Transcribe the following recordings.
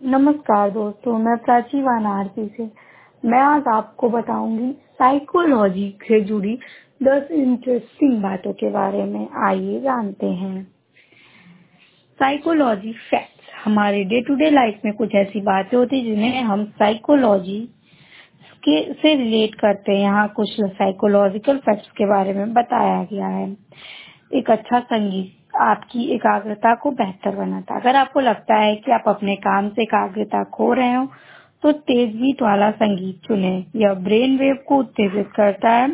नमस्कार दोस्तों, मैं प्राची वाराणसी से। मैं आज आपको बताऊंगी साइकोलॉजी से जुड़ी 10 इंटरेस्टिंग बातों के बारे में। आइए जानते हैं। Psychology facts. हमारे डे टू डे लाइफ में कुछ ऐसी बातें होती हैं जिन्हें हम साइकोलॉजी के से रिलेट करते हैं। यहाँ कुछ साइकोलॉजिकल फैक्ट्स के बारे में बताया गया है। एक अच्छा संगीत आपकी एकाग्रता को बेहतर बनाता है। अगर आपको लगता है कि आप अपने काम से एकाग्रता खो रहे हो, तो तेज बीट वाला संगीत चुनें। यह ब्रेन वेव को उत्तेजित करता है,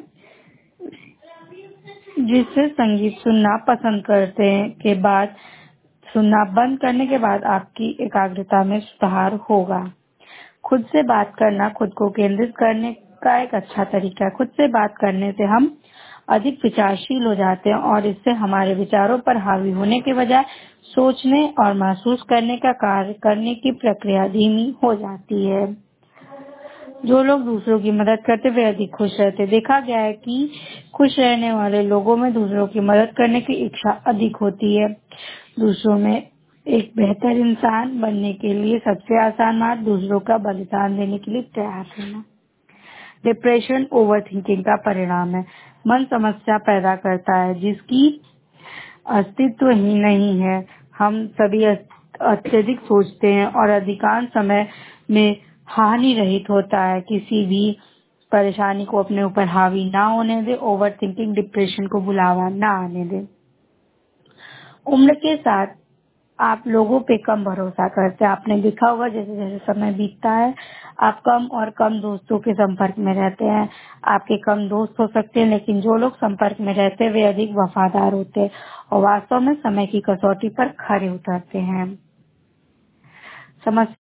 जिससे संगीत सुनना पसंद करते हैं के बाद सुनना बंद करने के बाद आपकी एकाग्रता में सुधार होगा। खुद से बात करना खुद को केंद्रित करने का एक अच्छा तरीका है। खुद से बात करने से हम अधिक विचारशील हो जाते हैं और इससे हमारे विचारों पर हावी होने के बजाय सोचने और महसूस करने का कार्य करने की प्रक्रिया धीमी हो जाती है। जो लोग दूसरों की मदद करते वे अधिक खुश रहते। देखा गया है कि खुश रहने वाले लोगों में दूसरों की मदद करने की इच्छा अधिक होती है। दूसरों में एक बेहतर इंसान बनने के लिए सबसे आसान बात दूसरों का बलिदान देने के लिए तैयार रहना। डिप्रेशन ओवर थिंकिंग का परिणाम है। मन समस्या पैदा करता है जिसकी अस्तित्व ही नहीं है। हम सभी अत्यधिक सोचते हैं और अधिकांश समय में हानि रहित होता है। किसी भी परेशानी को अपने ऊपर हावी ना होने दे। ओवर थिंकिंग डिप्रेशन को बुलावा ना आने दे। उम्र के साथ आप लोगों पे कम भरोसा करते हैं। आपने देखा होगा जैसे जैसे समय बीतता है, आप कम और कम दोस्तों के संपर्क में रहते हैं। आपके कम दोस्त हो सकते हैं, लेकिन जो लोग संपर्क में रहते हैं वे अधिक वफादार होते हैं और वास्तव में समय की कसौटी पर खरे उतरते हैं। समस्या